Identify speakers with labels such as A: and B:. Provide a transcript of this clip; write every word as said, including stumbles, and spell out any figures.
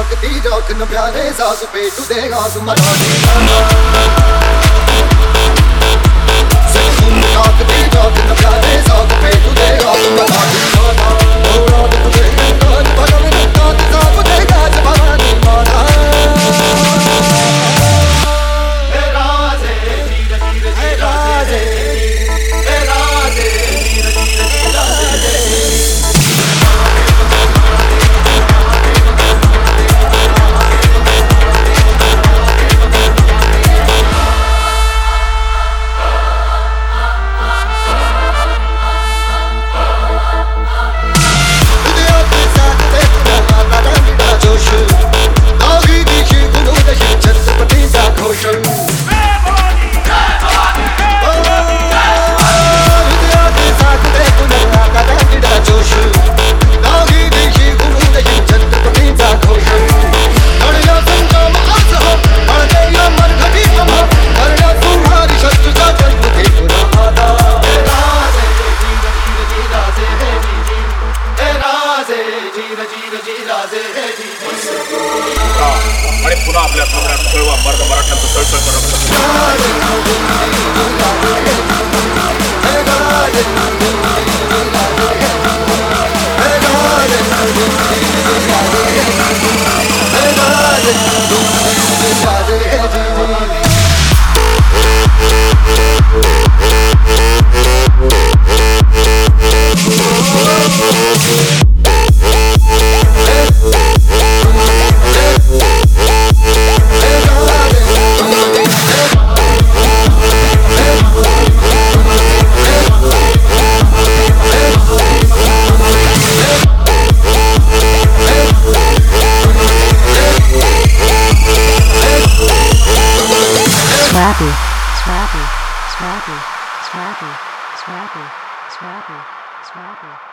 A: ताकती राख न प्यारे सास पे तू दे आस मरा सकुन ताकती राख न प्यारे सास पे तू दे आस मरा ओ रात तुझे कान भगवन कान साफ दे गाज भवानी माता हे राजे जीर जीर हे राजे हे राजे जीर जीर हे राजे
B: आणि पुन्हा आपल्या सगळ्यात कळवा मर्द मराठ्यांचं सळसळ
C: Scrappy, scrappy, scrappy, scrappy, scrappy, scrappy, scrappy.